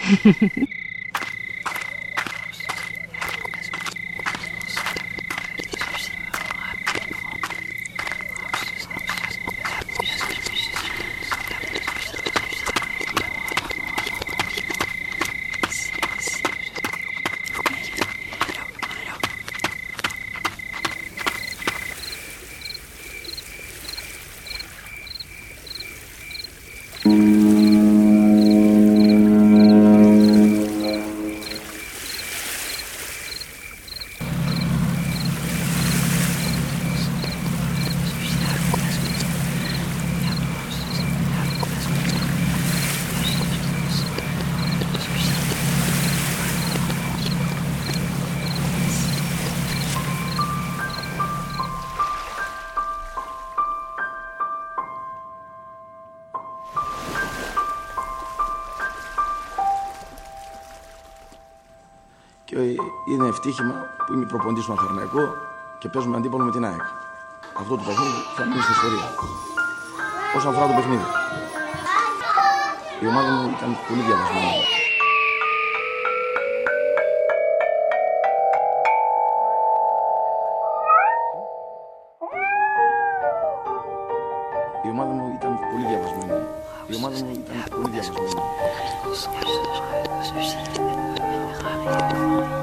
Και είναι ευτύχημα που είμαι προπονητής του Παναθηναϊκού και παίζουμε αντίπαλο με την ΑΕΚ. Αυτό το παιχνίδι θα μείνει στην ιστορία. Όσον αφορά το παιχνίδι, η ομάδα μου ήταν πολύ διαβασμένη. Η ομάδα μου ήταν πολύ διαβασμένη. Η ομάδα μου ήταν πολύ διαβασμένη.